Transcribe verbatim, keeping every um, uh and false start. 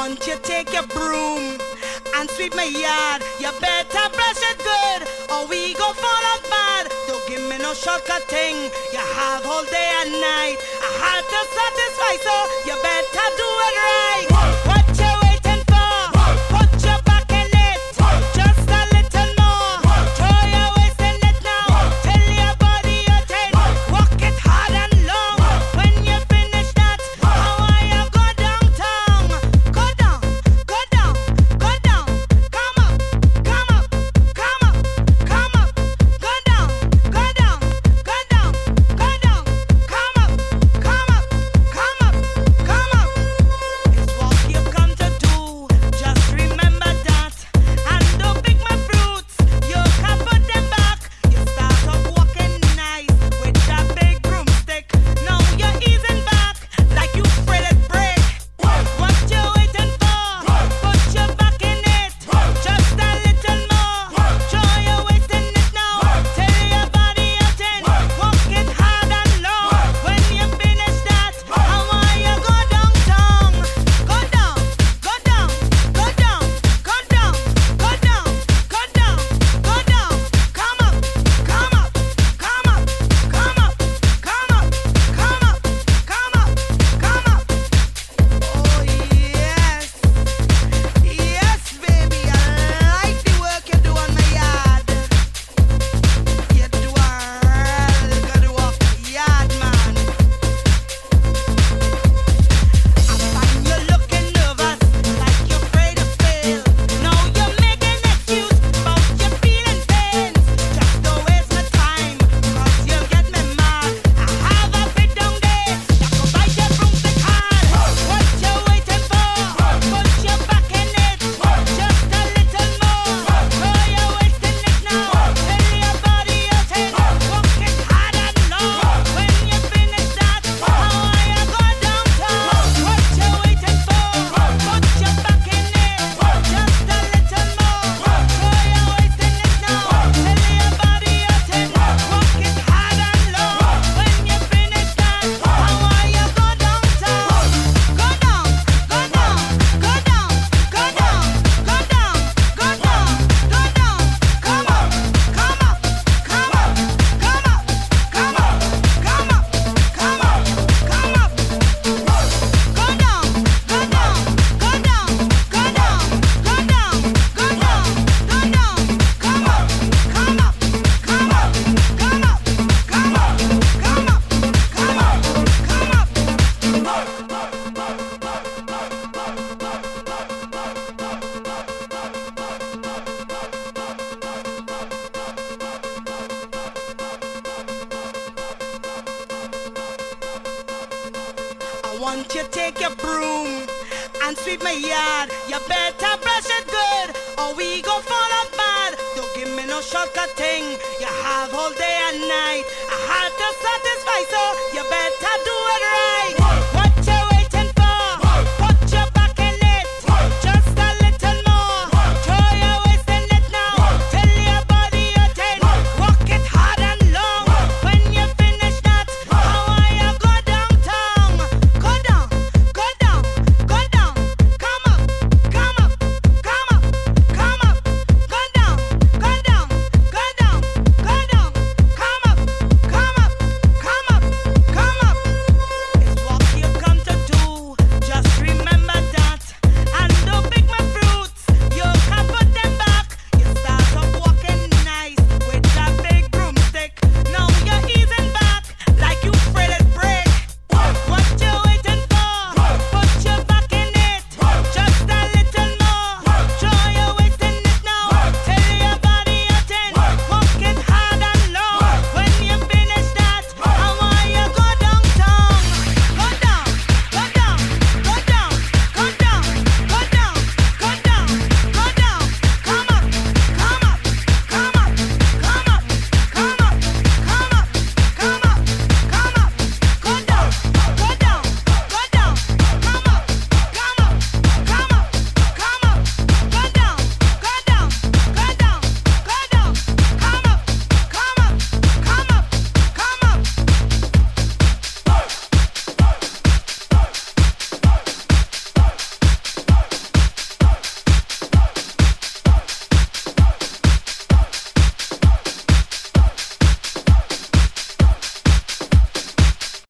want you take your broom and sweep my yard. You better brush it good, or we go fall apart. Don't give me no shortcut thing. You have all day and night. I had to satisfy, so you better do it right. What you waiting for? Put your back in it. Just a little more. Throw your waist in it now. Tell your body you're ten. Walk it hard and long. When you finish that, how are you go downtown? Go down, go down, go down. Come up, come up, come up, come up. Go down, go down, go down, go down. Come up, come up, come up, come up. It's what you come to do. Just remember that. And don't pick my fruits. You can put them back. You start off walking nice with that big broomstick. Now you're easing back like you afraid it break. What you waiting for? Put your back in it. Just a little more. Throw your waist in it now. Tell your body you're ten. Walk it hard and long. When you finish that, how are you go downtown? Go down, go down, go down, go down, go down, go down, go down. Come up, come up, come up, come up, come up, come up, come up, come up. Oh yes, yes baby, I like the work you do on my yard. You do a real good work, yard man. I find you looking nervous, like you're afraid to fail. Now you're making excuse about your feeling pains. Just don't waste my time, cause you'll get me mad. I have a bit down there, that could bite your broomstick hard. What you waiting for? Put your back in it. Just a little more. Throw your waist in it now. Tell your body you're ten. Walk it hard and long. When you finish that, how are you go downtown? What you waiting for? Put your back in it. Just a little more. Throw your waist in it now. Tell your body you're ten. Walk it hard and long. When you finish that, how are you go downtown? Go down, go down, go down, go down, go down, go down, go down. Come up, come up, come up, come up, come up, come up, come up, come up. Go down, go down, go down, go down, go down, go down, go down. Come up, come up, come up, come up, come up, come up, come up, come up. I want you take your broom and sweep my yard. You better brush it good, or we go fall apart. Don't give me no shortcut thing. You have all day and night. I had to satisfy, so you better do it right.